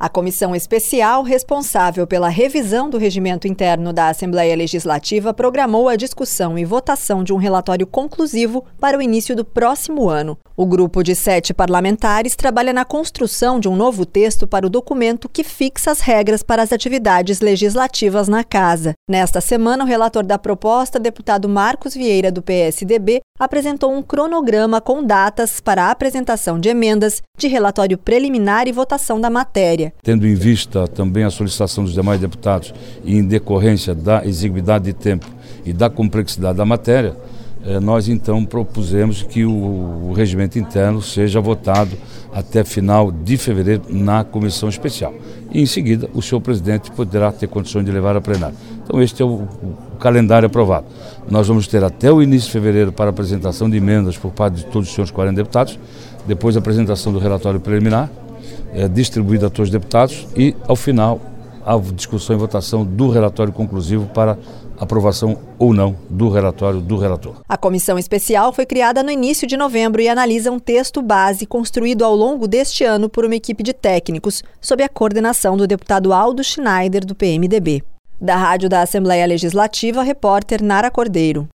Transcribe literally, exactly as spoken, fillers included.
A comissão especial responsável pela revisão do regimento interno da Assembleia Legislativa programou a discussão e votação de um relatório conclusivo para o início do próximo ano. O grupo de sete parlamentares trabalha na construção de um novo texto para o documento que fixa as regras para as atividades legislativas na Casa. Nesta semana, o relator da proposta, deputado Marcos Vieira, do P S D B, apresentou um cronograma com datas para a apresentação de emendas, de relatório preliminar e votação da matéria. Tendo em vista também a solicitação dos demais deputados e em decorrência da exiguidade de tempo e da complexidade da matéria, nós então propusemos que o regimento interno seja votado até final de fevereiro na comissão especial. E em seguida o senhor presidente poderá ter condições de levar a plenário. Então este é o, o calendário aprovado. Nós vamos ter até o início de fevereiro para a apresentação de emendas por parte de todos os senhores quarenta deputados, depois a apresentação do relatório preliminar, é, distribuído a todos os deputados e, ao final, a discussão e votação do relatório conclusivo para aprovação ou não do relatório do relator. A comissão especial foi criada no início de novembro e analisa um texto base construído ao longo deste ano por uma equipe de técnicos, sob a coordenação do deputado Aldo Schneider, do P M D B. Da Rádio da Assembleia Legislativa, repórter Nara Cordeiro.